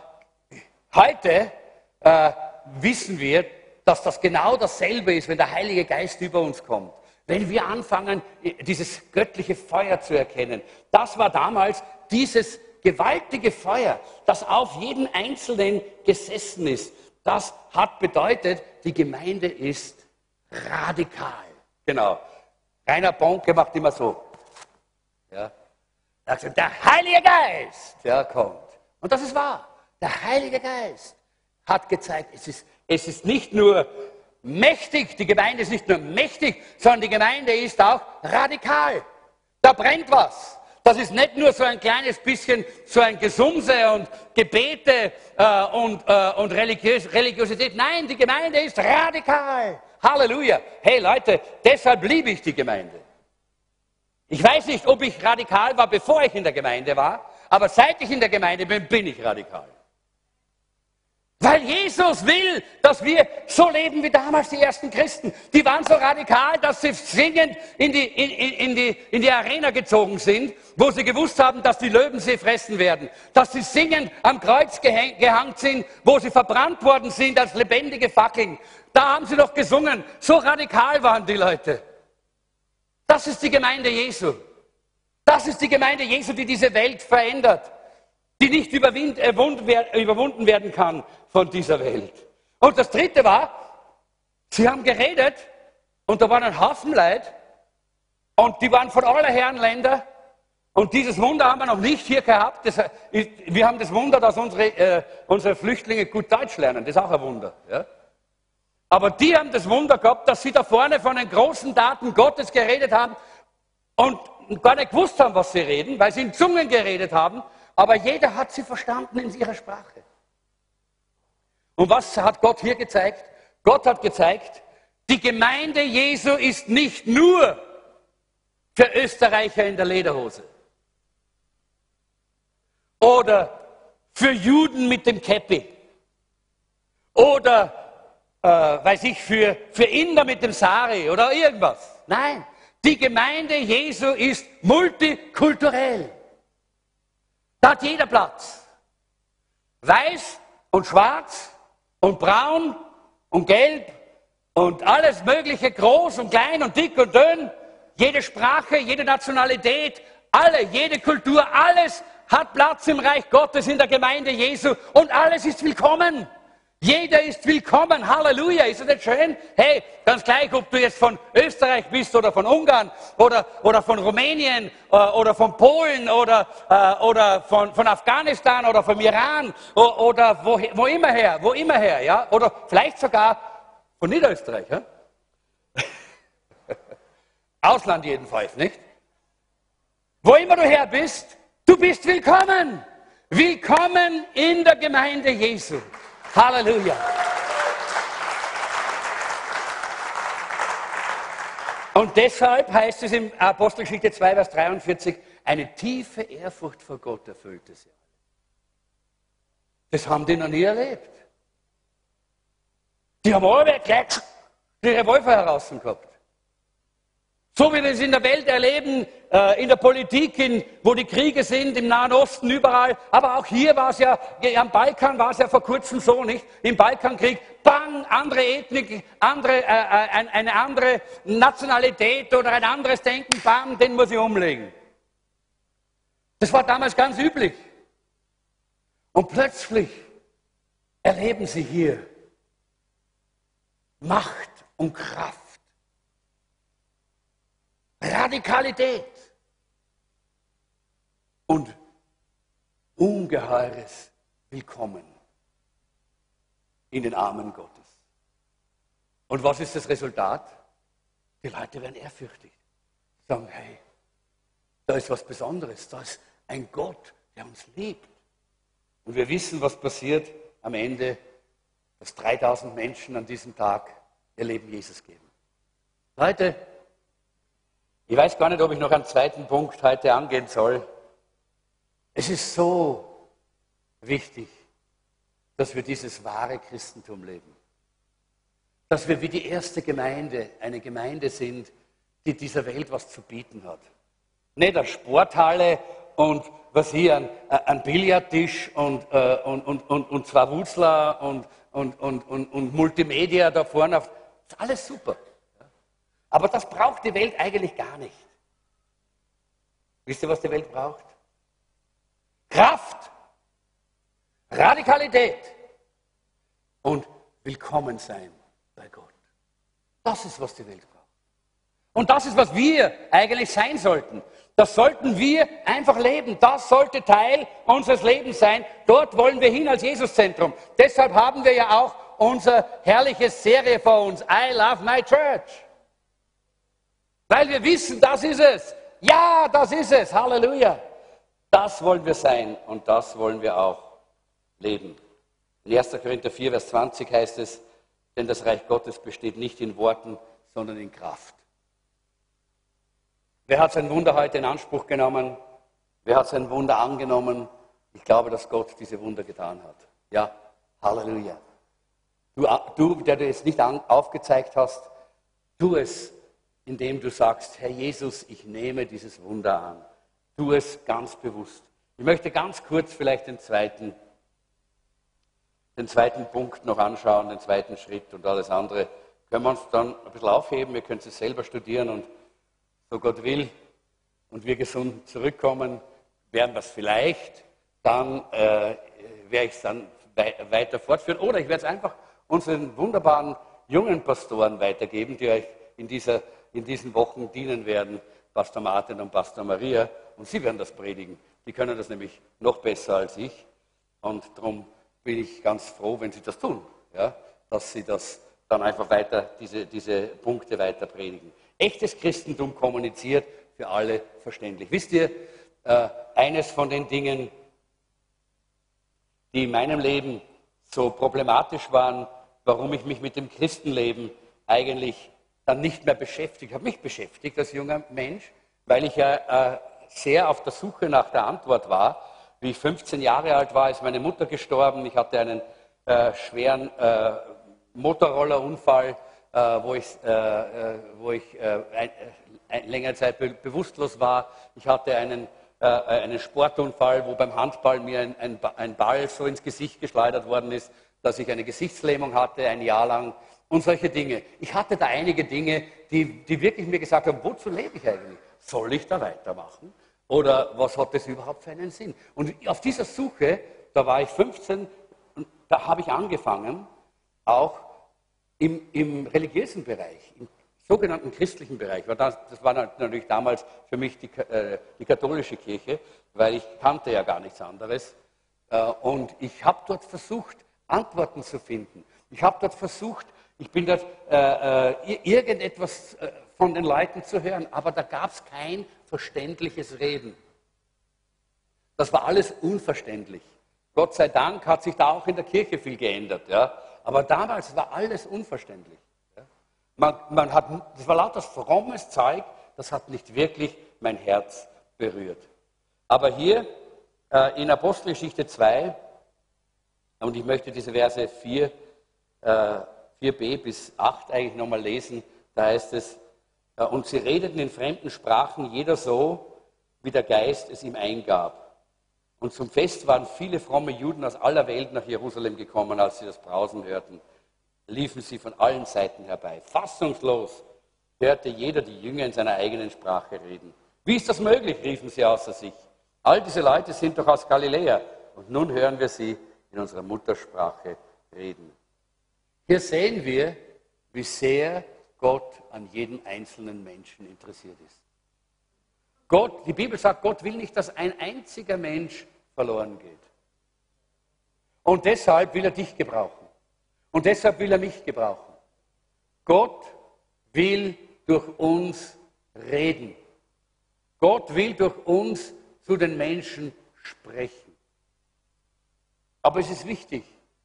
heute äh, wissen wir, dass das genau dasselbe ist, wenn der Heilige Geist über uns kommt. Wenn wir anfangen, dieses göttliche Feuer zu erkennen. Das war damals dieses gewaltige Feuer, das auf jeden Einzelnen gesessen ist. Das hat bedeutet, die Gemeinde ist radikal. Genau. Rainer Bonke macht immer so. Ja. Also der Heilige Geist, ja, kommt. Und das ist wahr. Der Heilige Geist hat gezeigt, es ist, es ist nicht nur mächtig, die Gemeinde ist nicht nur mächtig, sondern die Gemeinde ist auch radikal. Da brennt was. Das ist nicht nur so ein kleines bisschen, so ein Gesumse und Gebete äh, und, äh, und Religiös Religiosität. Nein, die Gemeinde ist radikal. Halleluja. Hey Leute, deshalb liebe ich die Gemeinde. Ich weiß nicht, ob ich radikal war, bevor ich in der Gemeinde war, aber seit ich in der Gemeinde bin, bin ich radikal. Weil Jesus will, dass wir so leben wie damals die ersten Christen. Die waren so radikal, dass sie singend in die, in, in, die, in die Arena gezogen sind, wo sie gewusst haben, dass die Löwen sie fressen werden. Dass sie singend am Kreuz gehangen sind, wo sie verbrannt worden sind als lebendige Fackeln. Da haben sie doch gesungen. So radikal waren die Leute. Das ist die Gemeinde Jesu. Das ist die Gemeinde Jesu, die diese Welt verändert. Die nicht überwunden werden kann von dieser Welt. Und das Dritte war, sie haben geredet und da waren ein Haufen Leute und die waren von aller Herren Länder und dieses Wunder haben wir noch nicht hier gehabt. Das, wir haben das Wunder, dass unsere, äh, unsere Flüchtlinge gut Deutsch lernen. Das ist auch ein Wunder. Ja? Aber die haben das Wunder gehabt, dass sie da vorne von den großen Taten Gottes geredet haben und gar nicht gewusst haben, was sie reden, weil sie in Zungen geredet haben. Aber jeder hat sie verstanden in ihrer Sprache. Und was hat Gott hier gezeigt? Gott hat gezeigt, Die Gemeinde Jesu ist nicht nur für Österreicher in der Lederhose oder für Juden mit dem Käppi oder, äh, weiß ich, für, für Inder mit dem Sari oder irgendwas. Nein, die Gemeinde Jesu ist multikulturell. Da hat jeder Platz. Weiß und schwarz und braun und gelb und alles Mögliche, groß und klein und dick und dünn. Jede Sprache, jede Nationalität, alle, jede Kultur, alles hat Platz im Reich Gottes in der Gemeinde Jesu und alles ist willkommen. Jeder ist willkommen. Halleluja. Ist das nicht schön? Hey, ganz gleich, ob du jetzt von Österreich bist oder von Ungarn oder, oder von Rumänien äh, oder von Polen oder, äh, oder von, von Afghanistan oder vom Iran oder, oder wo, wo immer her, wo immer her, ja? Oder vielleicht sogar von Niederösterreich, ja? Ausland jedenfalls, nicht? Wo immer du her bist, du bist willkommen. Willkommen in der Gemeinde Jesu. Halleluja. Und deshalb heißt es in Apostelgeschichte zwei, Vers dreiundvierzig, eine tiefe Ehrfurcht vor Gott erfüllte sie. Das haben die noch nie erlebt. Die haben alle gleich die Revolver heraus gehabt. So wie wir es in der Welt erleben, äh, in der Politik, in, wo die Kriege sind, im Nahen Osten, überall. Aber auch hier war es ja, ja, am Balkan war es ja vor kurzem so, nicht? Im Balkankrieg, bang, andere Ethnik, andere, äh, ein, eine andere Nationalität oder ein anderes Denken, bang, den muss ich umlegen. Das war damals ganz üblich. Und plötzlich erleben sie hier Macht und Kraft. Radikalität und ungeheures Willkommen in den Armen Gottes. Und was ist das Resultat? Die Leute werden ehrfürchtig. Sagen, hey, da ist was Besonderes, da ist ein Gott, der uns liebt. Und wir wissen, was passiert am Ende, dass dreitausend Menschen an diesem Tag ihr Leben Jesus geben. Leute, ich weiß gar nicht, ob ich noch einen zweiten Punkt heute angehen soll. Es ist so wichtig, dass wir dieses wahre Christentum leben. Dass wir wie die erste Gemeinde eine Gemeinde sind, die dieser Welt was zu bieten hat. Nicht eine Sporthalle und was hier, ein, ein Billardtisch und, äh, und, und, und, und zwei Wutzler und, und, und, und, und Multimedia da vorne. Auf, das ist alles super. Aber das braucht die Welt eigentlich gar nicht. Wisst ihr, was die Welt braucht? Kraft, Radikalität und Willkommensein bei Gott. Das ist, was die Welt braucht. Und das ist, was wir eigentlich sein sollten. Das sollten wir einfach leben. Das sollte Teil unseres Lebens sein. Dort wollen wir hin als Jesuszentrum. Deshalb haben wir ja auch unsere herrliche Serie vor uns, I Love My Church. Weil wir wissen, das ist es. Ja, das ist es. Halleluja. Das wollen wir sein und das wollen wir auch leben. In erster Korinther vier, Vers zwanzig heißt es, denn das Reich Gottes besteht nicht in Worten, sondern in Kraft. Wer hat sein Wunder heute in Anspruch genommen? Wer hat sein Wunder angenommen? Ich glaube, dass Gott diese Wunder getan hat. Ja, Halleluja. Du, du der du es nicht aufgezeigt hast, tu es, indem du sagst, Herr Jesus, ich nehme dieses Wunder an. Tu es ganz bewusst. Ich möchte ganz kurz vielleicht den zweiten, den zweiten Punkt noch anschauen, den zweiten Schritt und alles andere. Können wir uns dann ein bisschen aufheben, wir können es selber studieren und so Gott will und wir gesund zurückkommen, werden wir es vielleicht, dann äh, werde ich es dann wei- weiter fortführen. Oder ich werde es einfach unseren wunderbaren jungen Pastoren weitergeben, die euch in dieser in diesen Wochen dienen werden, Pastor Martin und Pastor Maria, und sie werden das predigen. Die können das nämlich noch besser als ich und darum bin ich ganz froh, wenn sie das tun, ja? Dass sie das dann einfach weiter, diese, diese Punkte weiter predigen. Echtes Christentum kommuniziert, für alle verständlich. Wisst ihr, äh, eines von den Dingen, die in meinem Leben so problematisch waren, warum ich mich mit dem Christenleben eigentlich dann nicht mehr beschäftigt, habe mich beschäftigt als junger Mensch, weil ich ja äh, sehr auf der Suche nach der Antwort war. Wie ich fünfzehn Jahre alt war, ist meine Mutter gestorben. Ich hatte einen äh, schweren äh, Motorrollerunfall, äh, wo ich, äh, äh, wo ich äh, ein, ein, längere Zeit be bewusstlos war. Ich hatte einen, äh, einen Sportunfall, wo beim Handball mir ein, ein, ein Ball so ins Gesicht geschleudert worden ist, dass ich eine Gesichtslähmung hatte, ein Jahr lang. Und solche Dinge. Ich hatte da einige Dinge, die, die wirklich mir gesagt haben, wozu lebe ich eigentlich? Soll ich da weitermachen? Oder was hat das überhaupt für einen Sinn? Und auf dieser Suche, da war ich fünfzehn, und da habe ich angefangen, auch im, im religiösen Bereich, im sogenannten christlichen Bereich, weil das, das war natürlich damals für mich die, äh, die katholische Kirche, weil ich kannte ja gar nichts anderes. Äh, und ich habe dort versucht, Antworten zu finden. Ich habe dort versucht, ich bin dort äh, äh, irgendetwas äh, von den Leuten zu hören, aber da gab es kein verständliches Reden. Das war alles unverständlich. Gott sei Dank hat sich da auch in der Kirche viel geändert, ja? Aber damals war alles unverständlich. Ja? Man, man hat, das war lauter frommes Zeug, das hat nicht wirklich mein Herz berührt. Aber hier äh, in Apostelgeschichte zwei, und ich möchte diese Verse vier, äh, vier b bis acht eigentlich nochmal lesen, da heißt es, äh, und sie redeten in fremden Sprachen, jeder so, wie der Geist es ihm eingab. Und zum Fest waren viele fromme Juden aus aller Welt nach Jerusalem gekommen, als sie das Brausen hörten, liefen sie von allen Seiten herbei. Fassungslos hörte jeder die Jünger in seiner eigenen Sprache reden. Wie ist das möglich, riefen sie außer sich. All diese Leute sind doch aus Galiläa und nun hören wir sie in unserer Muttersprache reden. Hier sehen wir, wie sehr Gott an jedem einzelnen Menschen interessiert ist. Gott, die Bibel sagt, Gott will nicht, dass ein einziger Mensch verloren geht. Und deshalb will er dich gebrauchen. Und deshalb will er mich gebrauchen. Gott will durch uns reden. Gott will durch uns zu den Menschen sprechen. Aber es ist wichtig,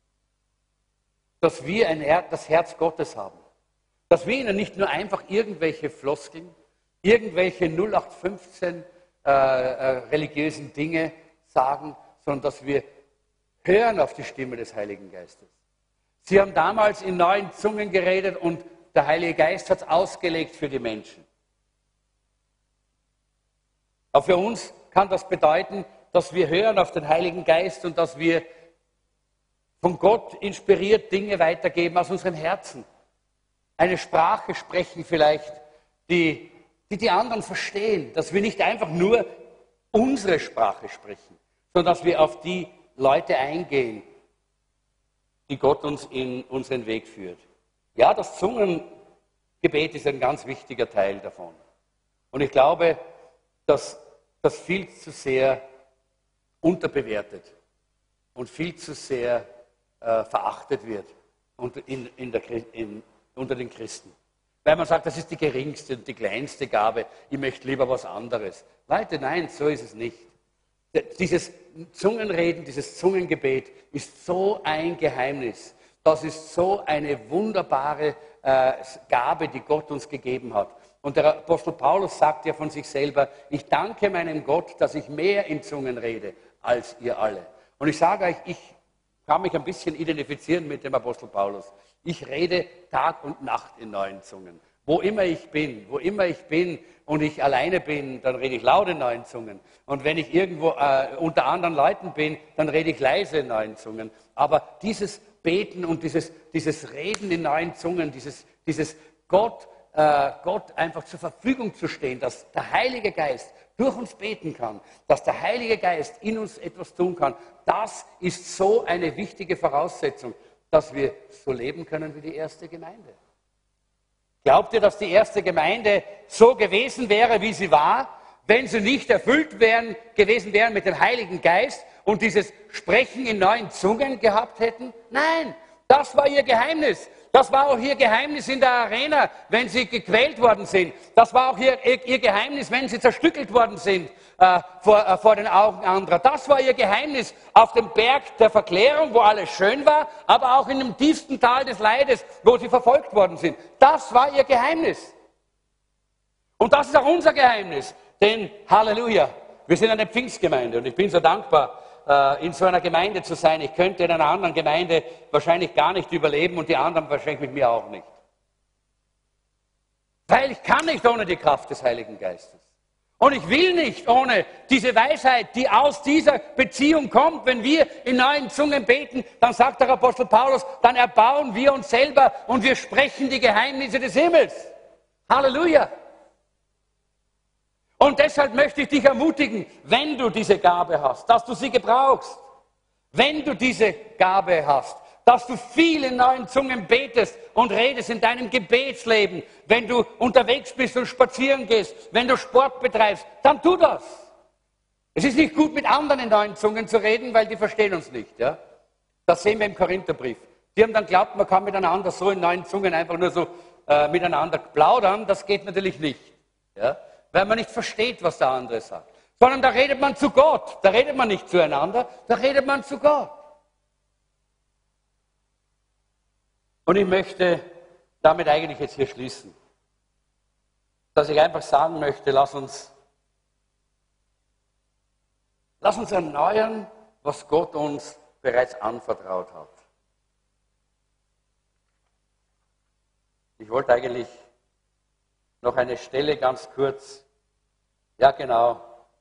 dass wir ein Her- das Herz Gottes haben. Dass wir ihnen nicht nur einfach irgendwelche Floskeln, irgendwelche null acht fünfzehn äh, äh, religiösen Dinge sagen, sondern dass wir hören auf die Stimme des Heiligen Geistes. Sie haben damals in neuen Zungen geredet und der Heilige Geist hat es ausgelegt für die Menschen. Aber für uns kann das bedeuten, dass wir hören auf den Heiligen Geist und dass wir von Gott inspiriert Dinge weitergeben aus unserem Herzen. Eine Sprache sprechen vielleicht, die die die anderen verstehen, dass wir nicht einfach nur unsere Sprache sprechen, sondern dass wir auf die Leute eingehen, die Gott uns in unseren Weg führt. Ja, das Zungengebet ist ein ganz wichtiger Teil davon. Und ich glaube, dass das viel zu sehr unterbewertet und viel zu sehr äh, verachtet wird unter, in, in der, in, unter den Christen. Weil man sagt, das ist die geringste und die kleinste Gabe, ich möchte lieber was anderes. Leute, nein, so ist es nicht. Dieses Zungenreden, dieses Zungengebet ist so ein Geheimnis. Das ist so eine wunderbare äh, Gabe, die Gott uns gegeben hat. Und der Apostel Paulus sagt ja von sich selber, ich danke meinem Gott, dass ich mehr in Zungen rede als ihr alle. Und ich sage euch, ich kann mich ein bisschen identifizieren mit dem Apostel Paulus. Ich rede Tag und Nacht in neuen Zungen. Wo immer ich bin, wo immer ich bin und ich alleine bin, dann rede ich laut in neuen Zungen. Und wenn ich irgendwo äh, unter anderen Leuten bin, dann rede ich leise in neuen Zungen. Aber dieses Beten und dieses, dieses Reden in neuen Zungen, dieses, dieses Gott, äh, Gott einfach zur Verfügung zu stehen, dass der Heilige Geist durch uns beten kann, dass der Heilige Geist in uns etwas tun kann, das ist so eine wichtige Voraussetzung, dass wir so leben können wie die erste Gemeinde. Glaubt ihr, dass die erste Gemeinde so gewesen wäre, wie sie war, wenn sie nicht erfüllt wären, gewesen wären mit dem Heiligen Geist und dieses Sprechen in neuen Zungen gehabt hätten? Nein, das war ihr Geheimnis. Das war auch ihr Geheimnis in der Arena, wenn sie gequält worden sind. Das war auch ihr, ihr, ihr Geheimnis, wenn sie zerstückelt worden sind äh, vor, äh, vor den Augen anderer. Das war ihr Geheimnis auf dem Berg der Verklärung, wo alles schön war, aber auch in dem tiefsten Tal des Leides, wo sie verfolgt worden sind. Das war ihr Geheimnis. Und das ist auch unser Geheimnis. Denn, Halleluja, wir sind eine Pfingstgemeinde und ich bin so dankbar, in so einer Gemeinde zu sein. Ich könnte in einer anderen Gemeinde wahrscheinlich gar nicht überleben und die anderen wahrscheinlich mit mir auch nicht. Weil ich kann nicht ohne die Kraft des Heiligen Geistes. Und ich will nicht ohne diese Weisheit, die aus dieser Beziehung kommt. Wenn wir in neuen Zungen beten, dann sagt der Apostel Paulus, dann erbauen wir uns selber und wir sprechen die Geheimnisse des Himmels. Halleluja! Und deshalb möchte ich dich ermutigen, wenn du diese Gabe hast, dass du sie gebrauchst. Wenn du diese Gabe hast, dass du viel in neuen Zungen betest und redest in deinem Gebetsleben. Wenn du unterwegs bist und spazieren gehst, wenn du Sport betreibst, dann tu das. Es ist nicht gut, mit anderen in neuen Zungen zu reden, weil die verstehen uns nicht. Ja? Das sehen wir im Korintherbrief. Die haben dann geglaubt, man kann miteinander so in neuen Zungen einfach nur so äh, miteinander plaudern. Das geht natürlich nicht. Ja? Weil man nicht versteht, was der andere sagt. Sondern da redet man zu Gott. Da redet man nicht zueinander, da redet man zu Gott. Und ich möchte damit eigentlich jetzt hier schließen. Dass ich einfach sagen möchte, lass uns, lass uns erneuern, was Gott uns bereits anvertraut hat. Ich wollte eigentlich noch eine Stelle ganz kurz. Ja, genau.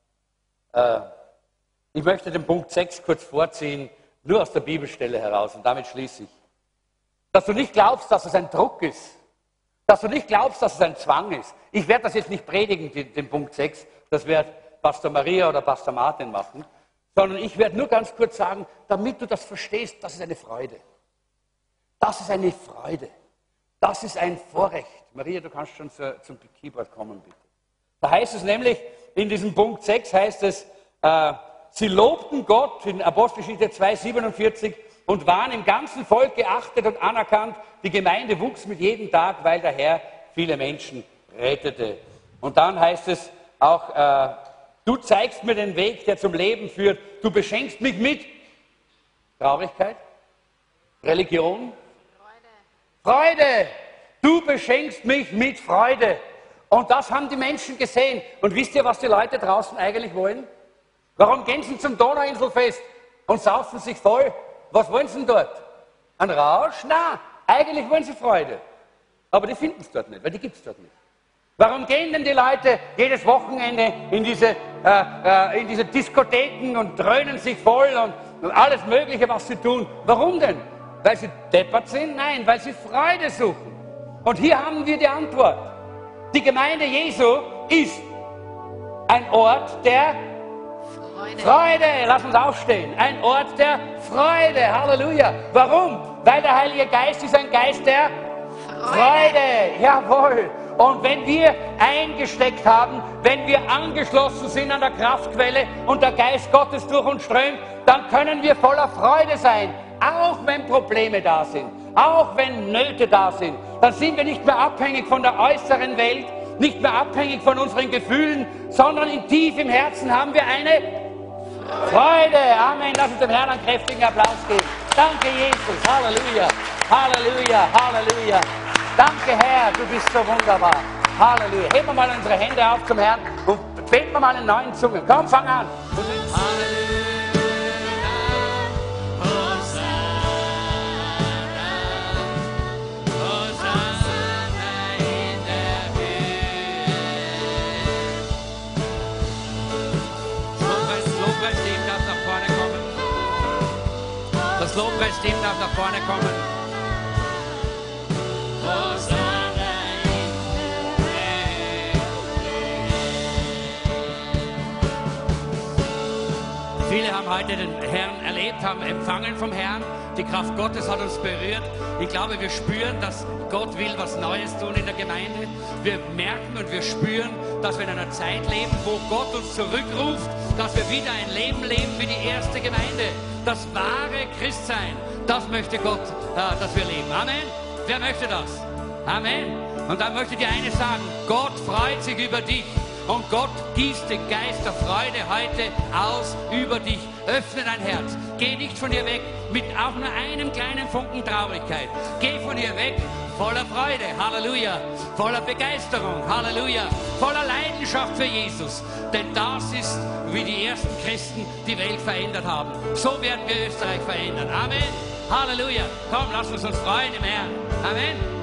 Äh, ich möchte den Punkt sechs kurz vorziehen, nur aus der Bibelstelle heraus, und damit schließe ich. Dass du nicht glaubst, dass es ein Druck ist. Dass du nicht glaubst, dass es ein Zwang ist. Ich werde das jetzt nicht predigen, den, den Punkt sechs. Das wird Pastor Maria oder Pastor Martin machen. Sondern ich werde nur ganz kurz sagen, damit du das verstehst, das ist eine Freude. Das ist eine Freude. Das ist ein Vorrecht. Maria, du kannst schon zu, zum Keyboard kommen, bitte. Da heißt es nämlich, in diesem Punkt sechs heißt es, äh, sie lobten Gott in Apostelgeschichte zwei, siebenundvierzig und waren im ganzen Volk geachtet und anerkannt. Die Gemeinde wuchs mit jedem Tag, weil der Herr viele Menschen rettete. Und dann heißt es auch, äh, du zeigst mir den Weg, der zum Leben führt. Du beschenkst mich mit Traurigkeit, Religion, Freude. Freude. Du beschenkst mich mit Freude. Und das haben die Menschen gesehen. Und wisst ihr, was die Leute draußen eigentlich wollen? Warum gehen sie zum Donauinselfest und saufen sich voll? Was wollen sie denn dort? Ein Rausch? Nein, eigentlich wollen sie Freude. Aber die finden es dort nicht, weil die gibt es dort nicht. Warum gehen denn die Leute jedes Wochenende in diese, äh, äh, in diese Diskotheken und dröhnen sich voll und, und alles Mögliche, was sie tun? Warum denn? Weil sie deppert sind? Nein, weil sie Freude suchen. Und hier haben wir die Antwort. Die Gemeinde Jesu ist ein Ort der Freude. Freude. Lass uns aufstehen. Ein Ort der Freude. Halleluja. Warum? Weil der Heilige Geist ist ein Geist der Freude. Freude. Jawohl. Und wenn wir eingesteckt haben, wenn wir angeschlossen sind an der Kraftquelle und der Geist Gottes durch uns strömt, dann können wir voller Freude sein. Auch wenn Probleme da sind, auch wenn Nöte da sind, dann sind wir nicht mehr abhängig von der äußeren Welt, nicht mehr abhängig von unseren Gefühlen, sondern in tief im Herzen haben wir eine Freude. Amen. Lass uns dem Herrn einen kräftigen Applaus geben. Danke, Jesus. Halleluja. Halleluja. Halleluja. Danke, Herr. Du bist so wunderbar. Halleluja. Heben wir mal unsere Hände auf zum Herrn und beten wir mal in neuen Zungen. Komm, fang an. Halleluja. Das Lobpreisteam darf nach vorne kommen. Viele haben heute den Herrn erlebt, haben empfangen vom Herrn. Die Kraft Gottes hat uns berührt. Ich glaube, wir spüren, dass Gott will was Neues tun in der Gemeinde. Wir merken und wir spüren, dass wir in einer Zeit leben, wo Gott uns zurückruft, dass wir wieder ein Leben leben wie die erste Gemeinde. Das wahre Christsein, das möchte Gott, äh, dass wir leben. Amen. Wer möchte das? Amen. Und dann möchte ich dir eines sagen, Gott freut sich über dich. Und Gott gießt den Geist der Freude heute aus über dich. Öffne dein Herz. Geh nicht von ihr weg mit auch nur einem kleinen Funken Traurigkeit. Geh von ihr weg voller Freude. Halleluja. Voller Begeisterung. Halleluja. Voller Leidenschaft für Jesus. Denn das ist, wie die ersten Christen die Welt verändert haben. So werden wir Österreich verändern. Amen. Halleluja. Komm, lass uns uns freuen im Herrn. Amen.